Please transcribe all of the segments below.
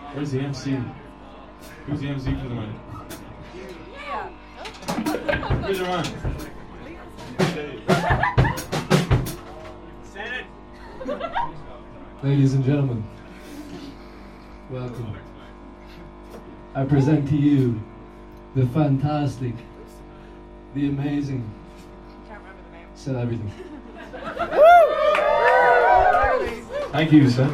Where's the MC? Who's the MC for the night? Yeah. Where's your run? Ladies and gentlemen, welcome. I present to you the fantastic, the amazing, said everything. Thank you, sir.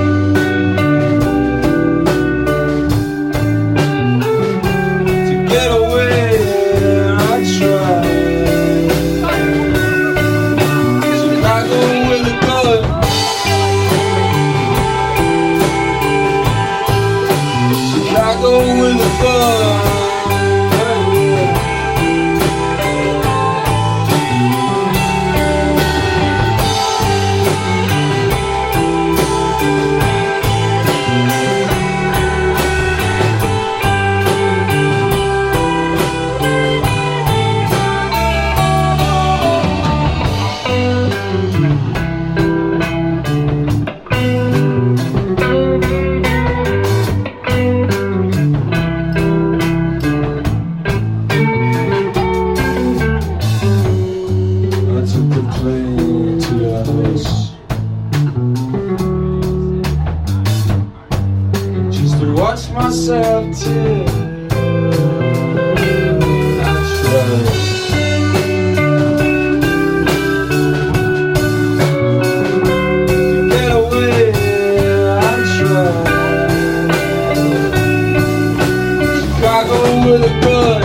Get Chicago with a gun. Watch myself till I try to get away. I try Chicago with a gun.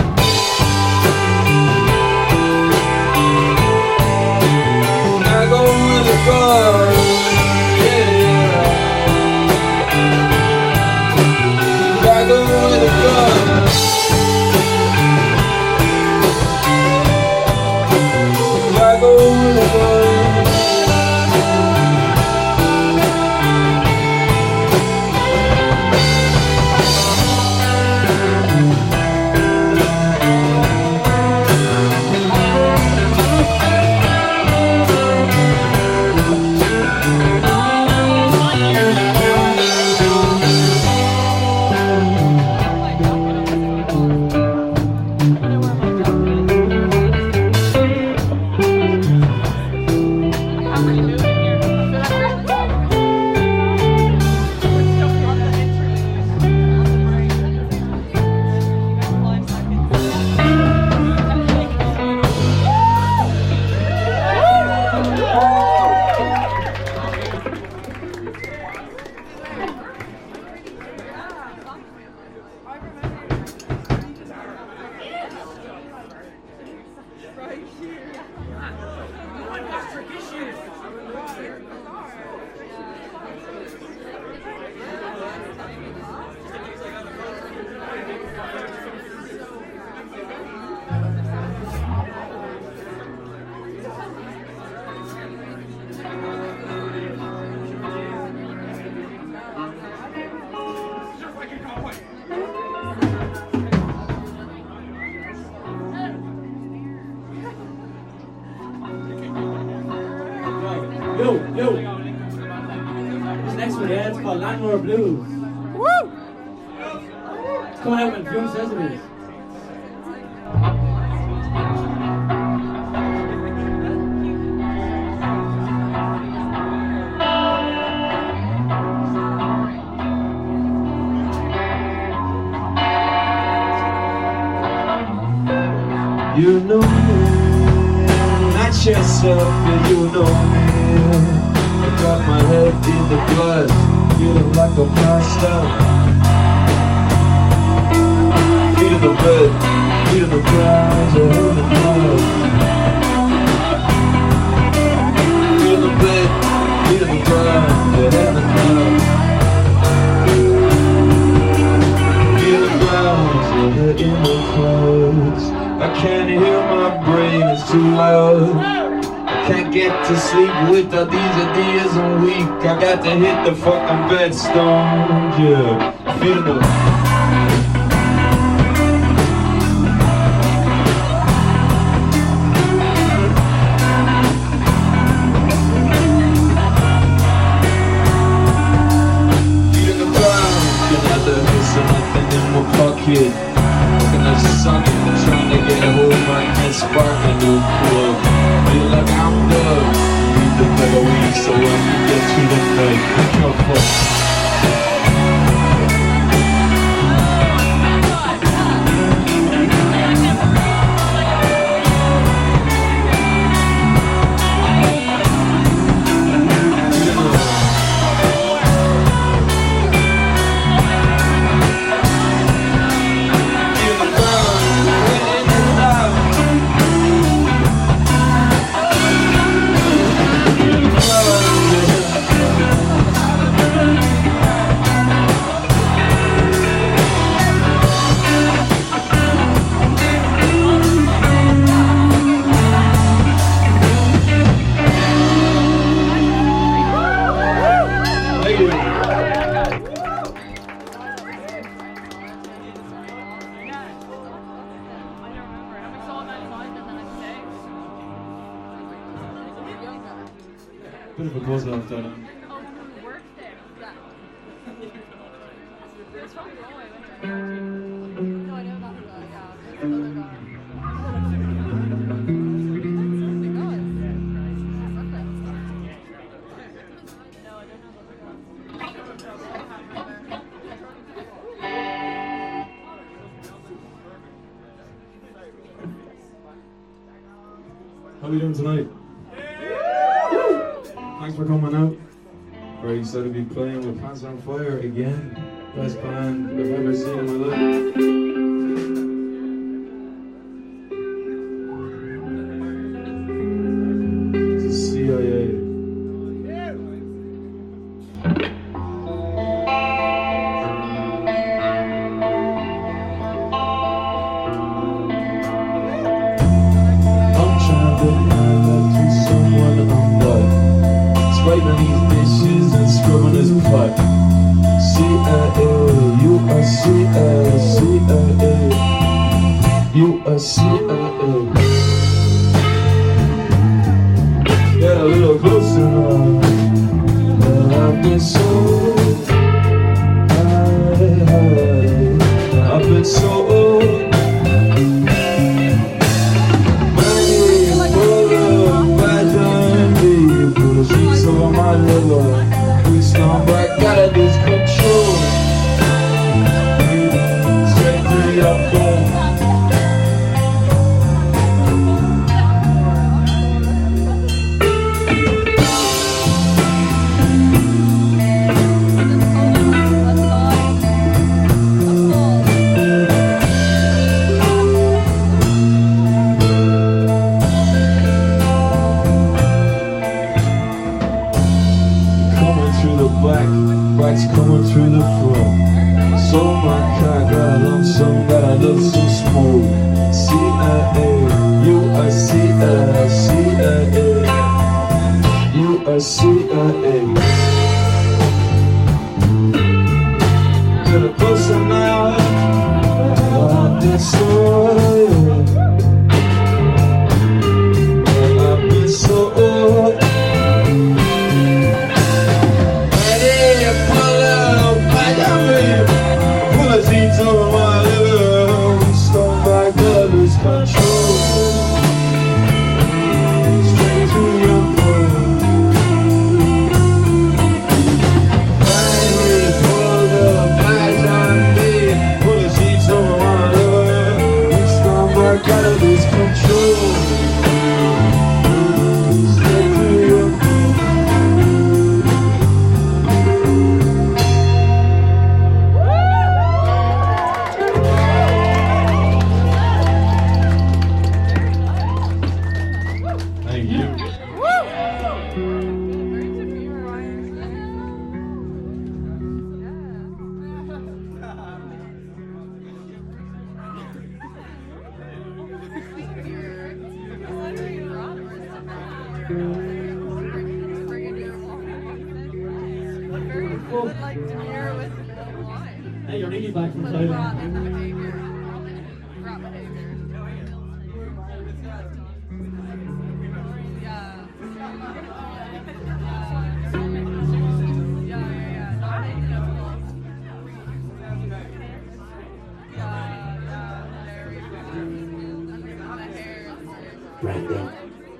Chicago with a gun. Chicago with a gun. Chicago with a gun. Yo, this next one, yeah, it's called Landlord Blues. Woo! It's coming out when June says it is. You know me, not yourself, yeah, you know me. I got my head in the blood, feeling like a monster. Feet in the blood, feet in the ground, your head in the blood. Feet in the blood, feet in the ground, your head in the blood. Feet in the ground, your head in the clouds. I can't hear my brain, it's too loud. I can't get to sleep with all these ideas I'm weak. I got to hit the fucking bedstone, yeah. Feel the feet in the ground, you know there's nothing in my pocket. Looking at the sun, trying to get a hold of my head, spark a new plug. Feel like I'm done. Need the better week so when you get to the night, pick your fuck. Bit of a buzz off that. How are we doing tonight? Thanks for coming out. Very excited to be playing with Pants on Fire again. Best band I've ever seen in my life. It's the CIA. Wiping these dishes and scrubbing his pot. CIA, you a CIA, you a CIA. Get a little closer now. I've been so high, I've been so on my liver, we stand back, gotta lose control. Straight through your phone. Black's coming through the front. So my car got a lump sum that I love so small. CIA, you a CIA, you a CIA. Get a closer now. I've been so I've been so Hey, you're really back from Thailand. Brandon.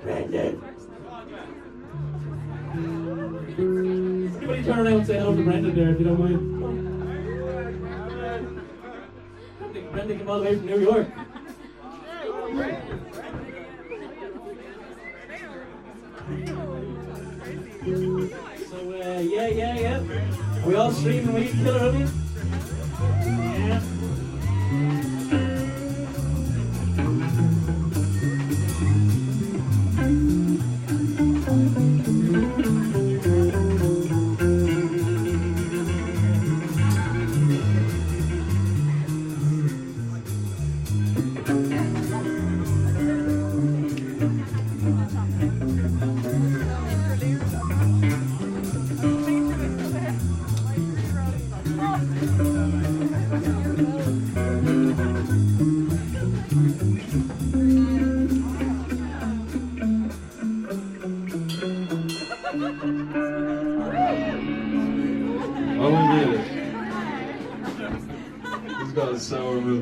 Everybody turn around and say hello to Brandon there if you don't mind. Brandon came all the way from New York. So, yeah. Are we all streaming Weed Killer Hoodies? Yeah. It's got sour milk.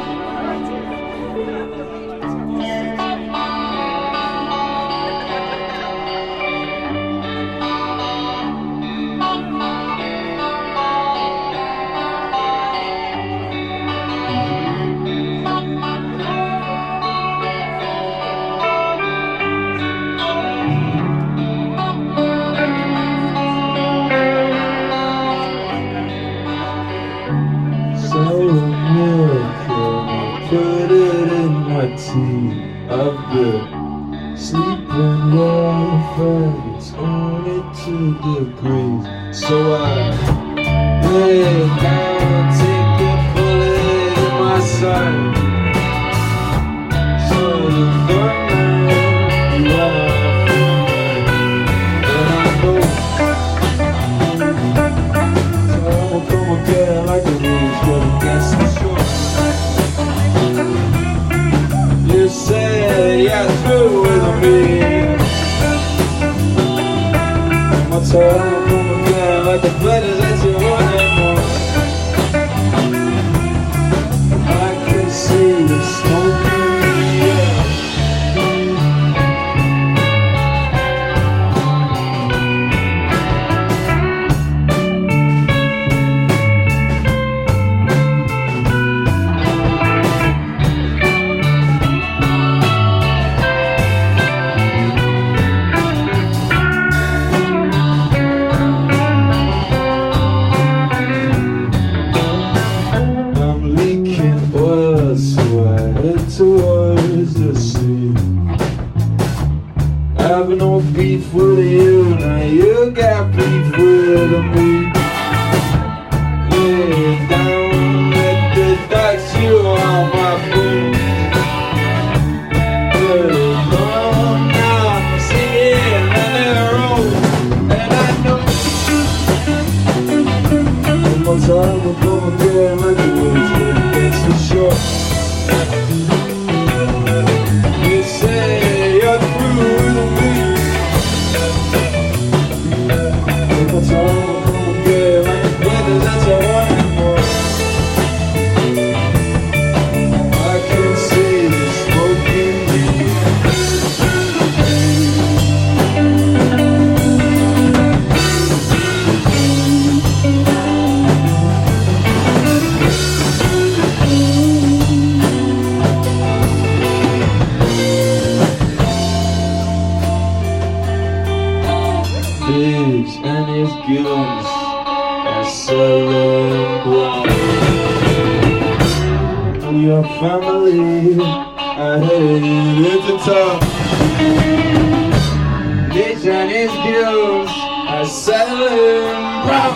Put it in my tea. I've been sleeping rough and it's only 2 degrees. So I lay down, take a bullet in my side. So the gunman run off and I know time will come again like a rose, but against the shore. You say you're through with me. My time will come again like the pleasures that you wanted more. I can see the smoke in the air. Towards the sea. I have no beef with you, now you got beef with me. Lay down at the docks, you on my food. Let it come now, see it on the road. And I know one more time we'll go again like the waves against the shore. You say you're through with me. One more time we'll come again like the weather that you wanted more. I can see the smoke in the Biggs and his gills are selling brown. Your family, I hate it to talk. Biggs and his gills are selling brown.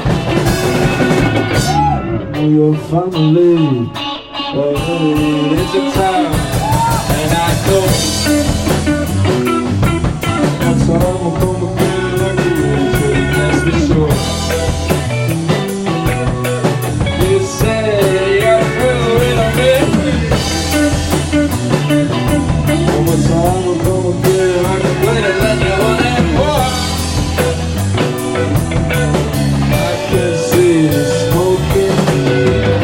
Your family, I hate it to talk. And I know my time will come again. You say you're through with me. One more time we'll come again like the glitter that you wanted more. I can see the smoke in the air.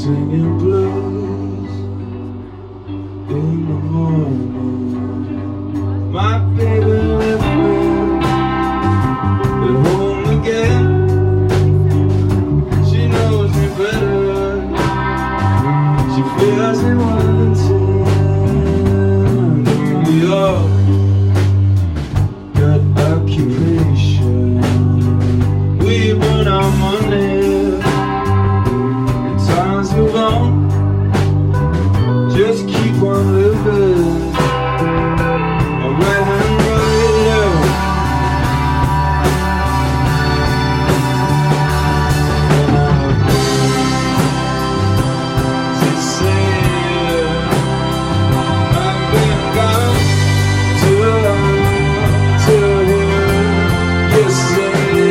singing blues in the morning. My baby left me at home again. She knows me better. She feels me wanting. We all got occupation. We burn our money. Times move on. Just keep on living. A right-hand rider. And I'm sincere. I've been gone too long, too here. Yes, sir.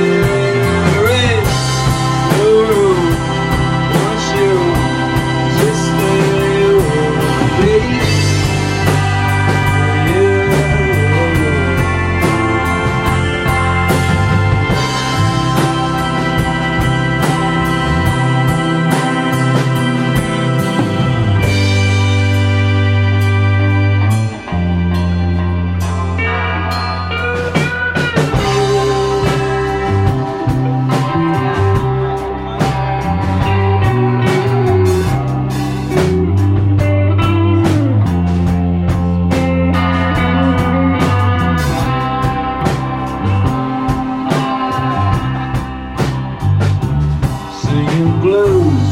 Singing blues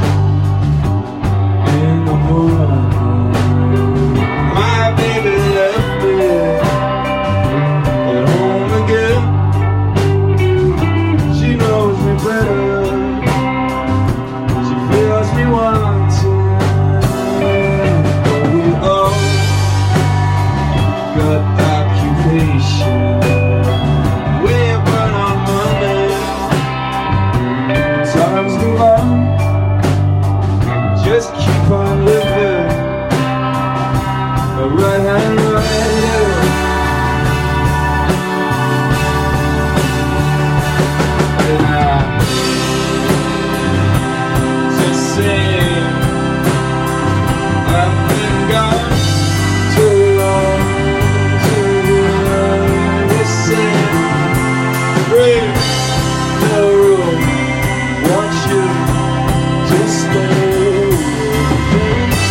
in the morning. My baby left me at home again. She knows me better. She feels me wanting. But we all got occupation. We burn our money. Times move on. Just keep on living. A right-hand rider. And I'm sincere. I've been gone too long, too long. Listen, breathe the room. Want you to stay with me.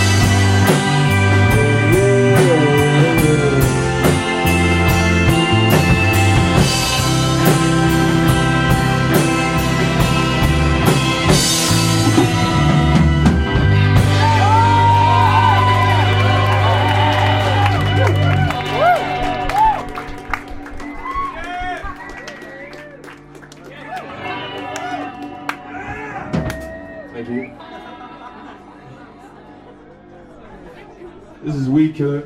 Thank you. This is Weed Killer.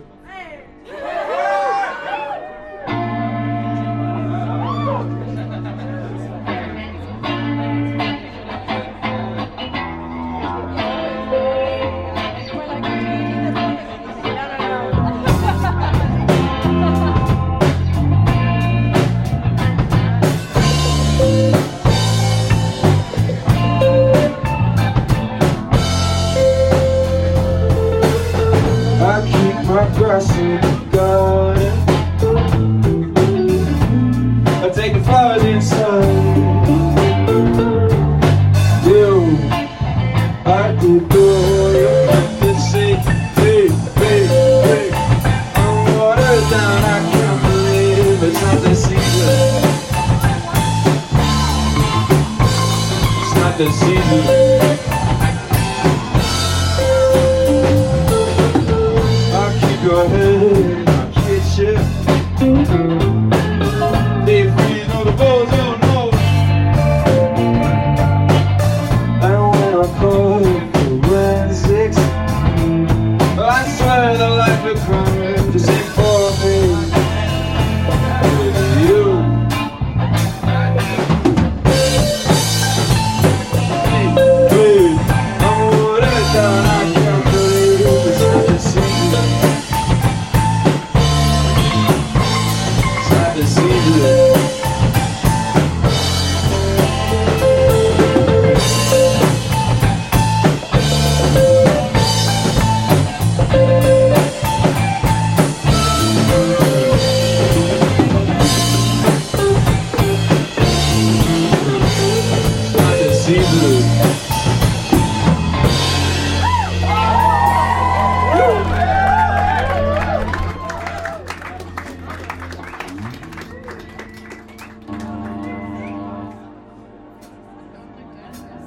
I keep my grass in the garden. I take the flowers inside. You, I adore you. You say, hey, hey, hey. I'm watered down, I can't believe it's not the season. It's not the season. Your head in my kitchen. They freeze on the balls, oh no. And when I call forensics, I swear the life of crime just ain't for me. With you. Hey, I'm watered down, I can't believe it's not the season.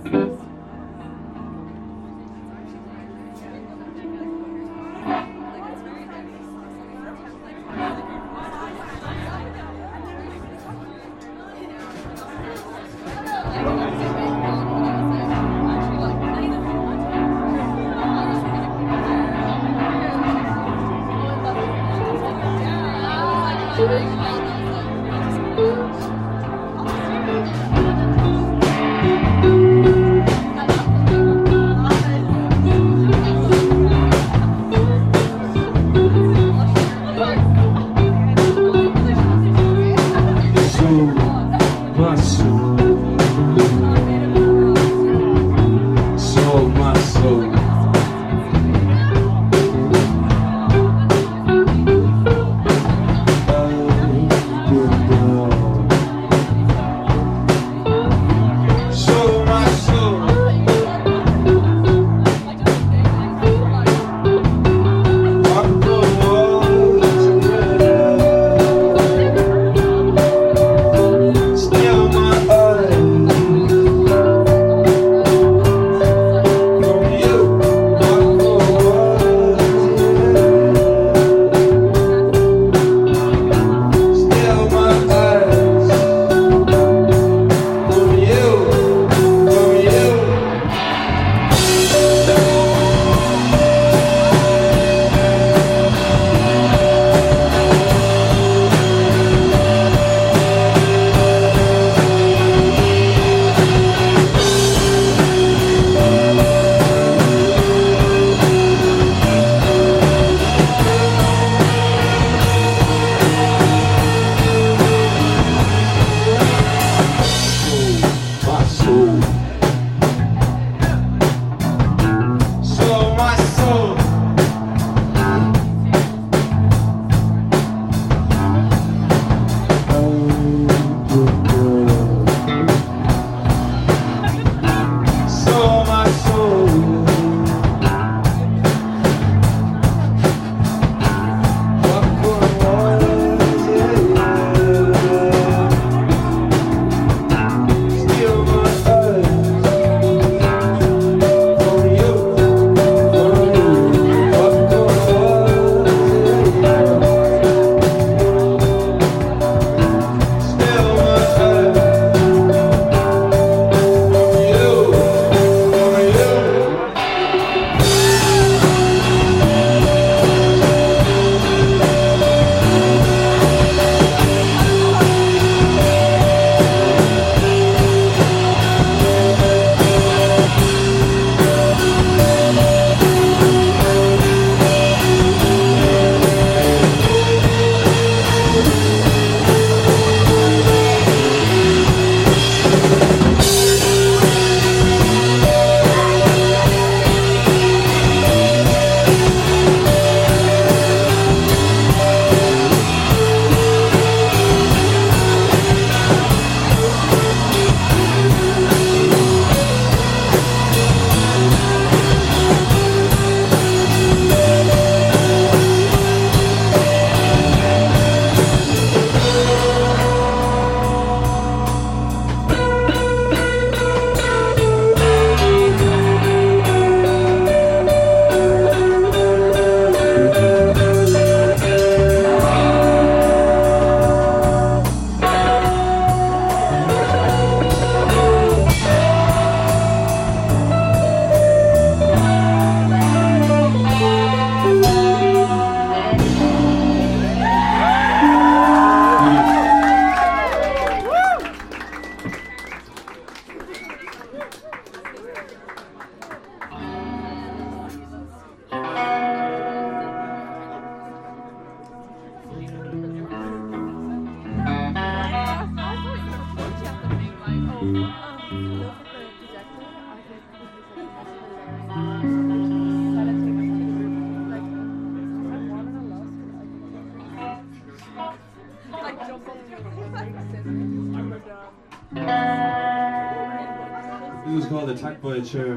This was called Attacked by a Chair.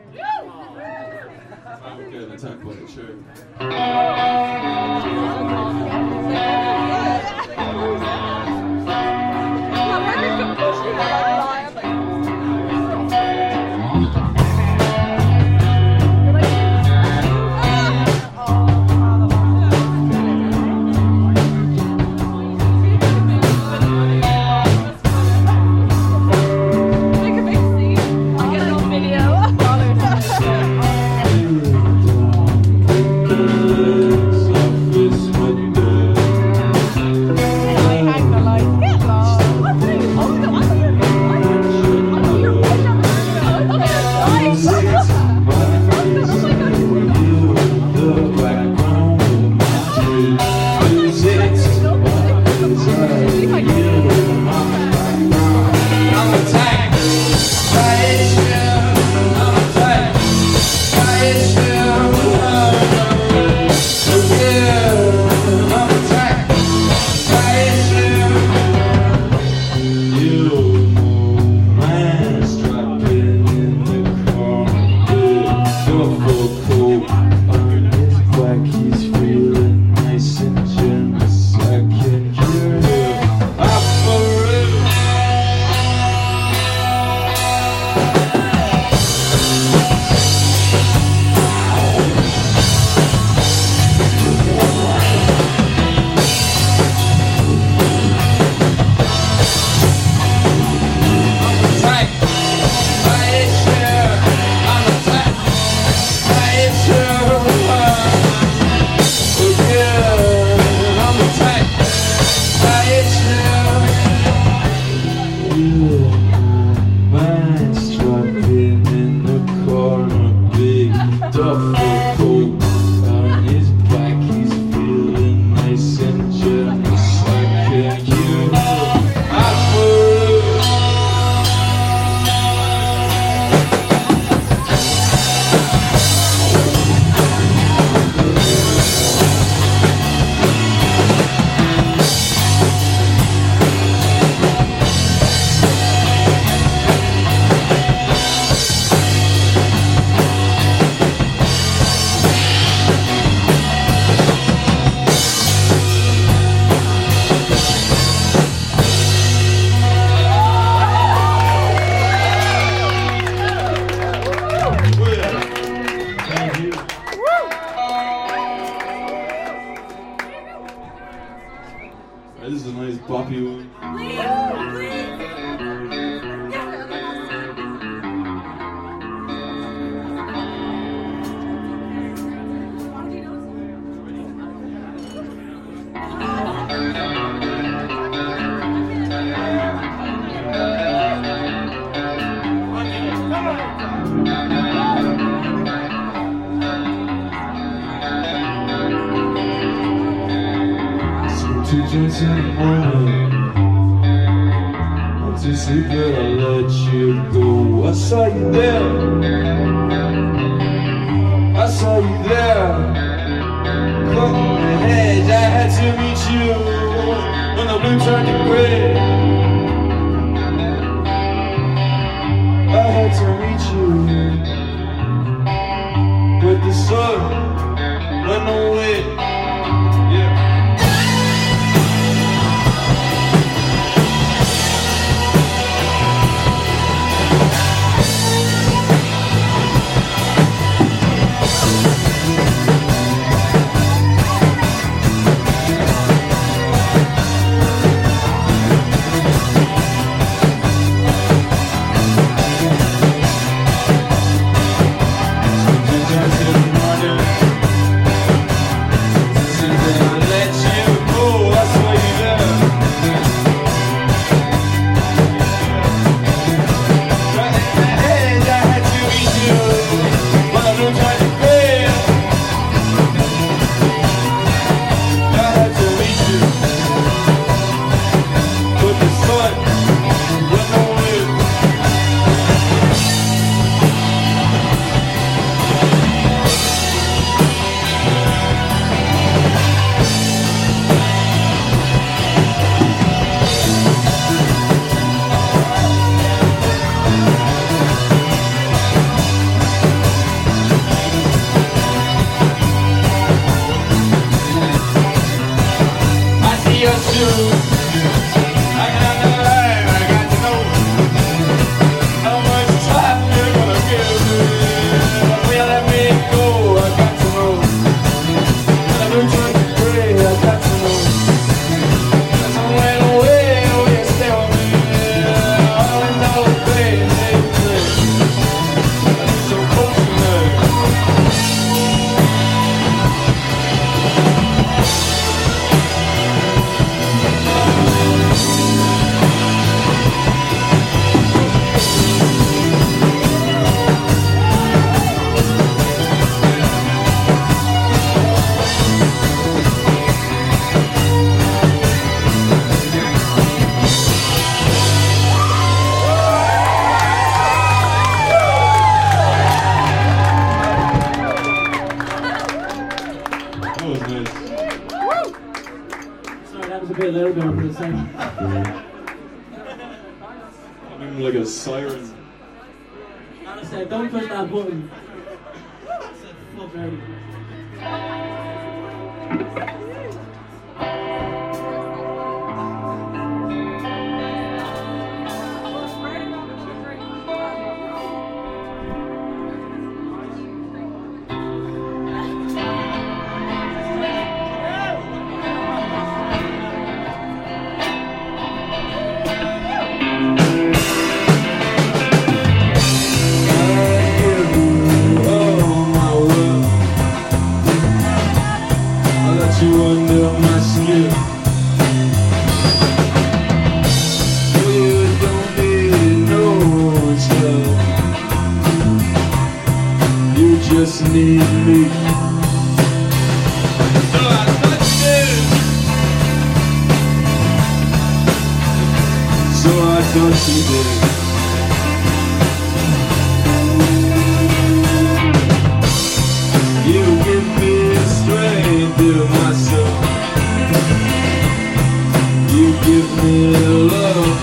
I'm getting attacked by a chair. out there for a second. I'm like a siren. I said, don't push that button. Fuck out. Just need me. So I touched you. So I thought you did. You give me strength to myself. You give me love.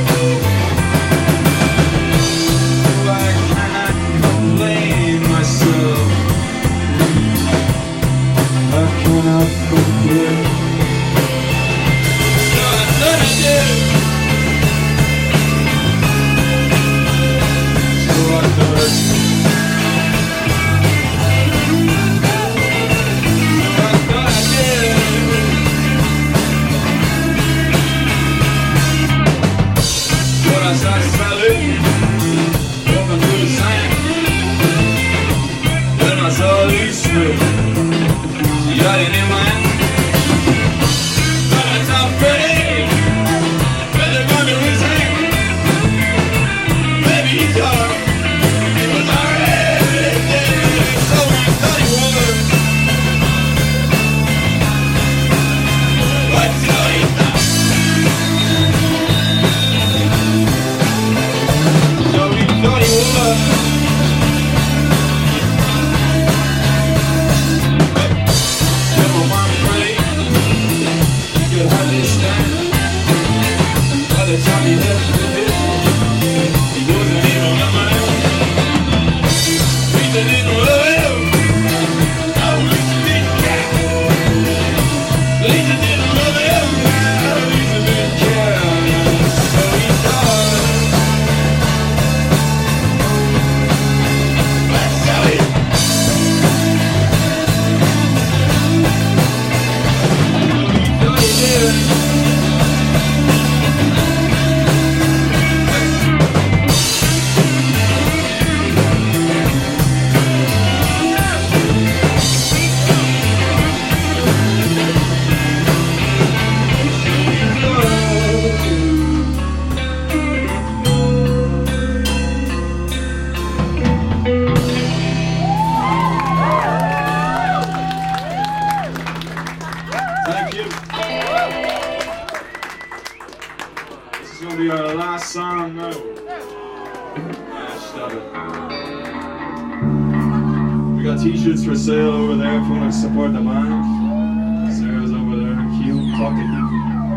T-shirts for sale over there if you want to support the band. Sarah's over there. Hugh, talk to Hugh.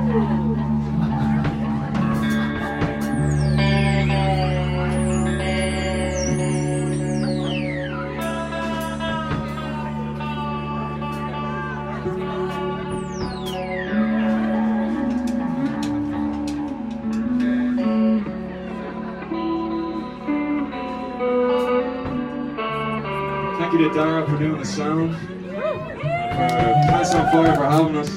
Thank you to Dara for doing the sound, and for Plants on Fire for having us.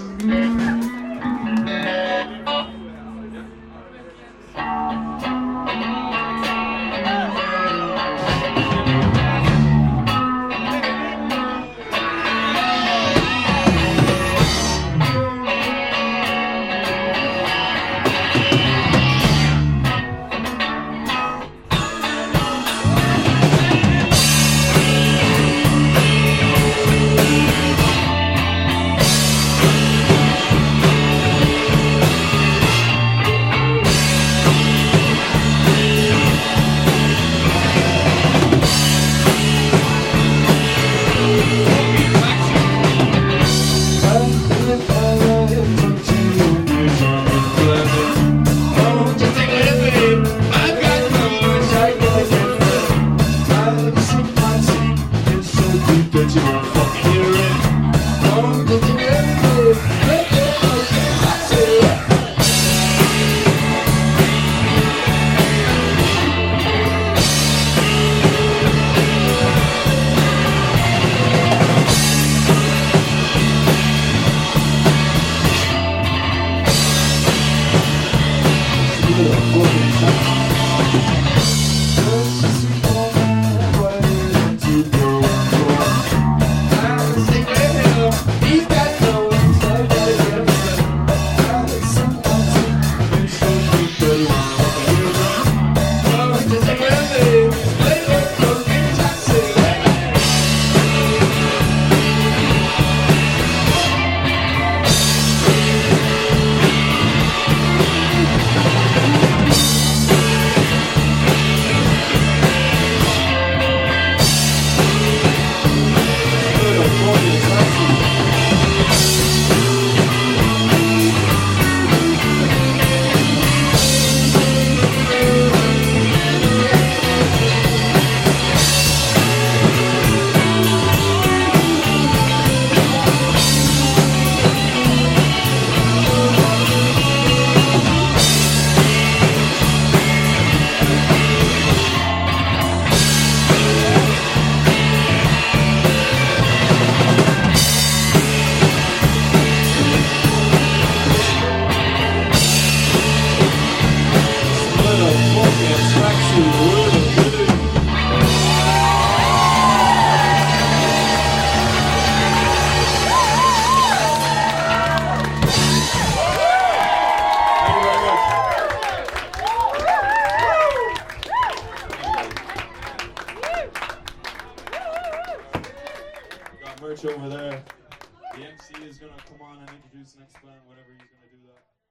merch over there. The MC is gonna come on and introduce the next band whenever he's gonna do that.